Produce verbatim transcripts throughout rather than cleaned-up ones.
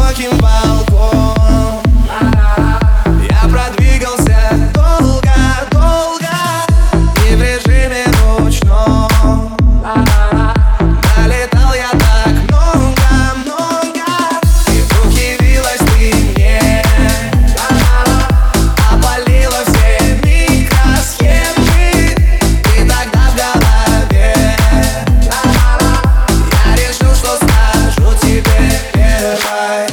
одиноким волком. Я продвигался долго-долго и в режиме ручном. Налетал я так много-много, и вдруг явилась ты мне. Опалила все микросхемы, и тогда в голове я решил, что скажу тебе первой.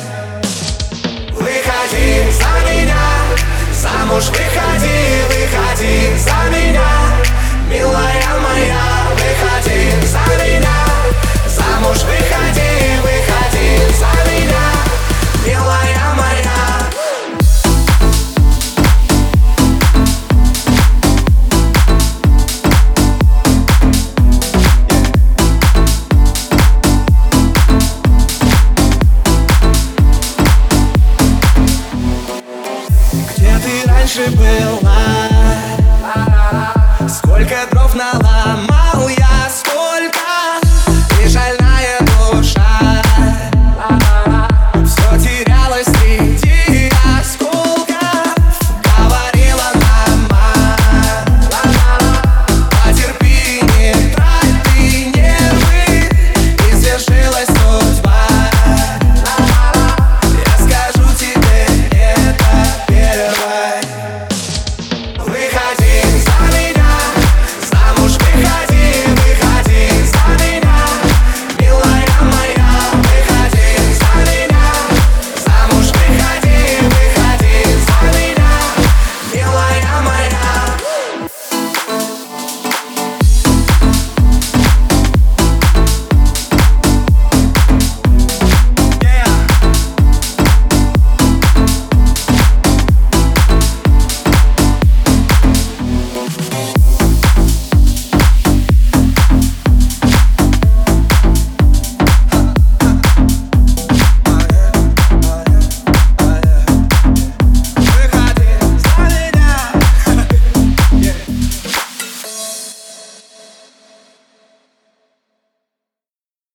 Выходи за меня, замуж выходи, выходи за меня, милая моя. Выходи за меня, замуж выходи, выходи за меня, милая моя. Где ты раньше была? Сколько дров наломал я, сколько, и шальная душа все терялась среди осколков. Говорила мама: потерпи, не трать ты нервы, и свершилась судьба.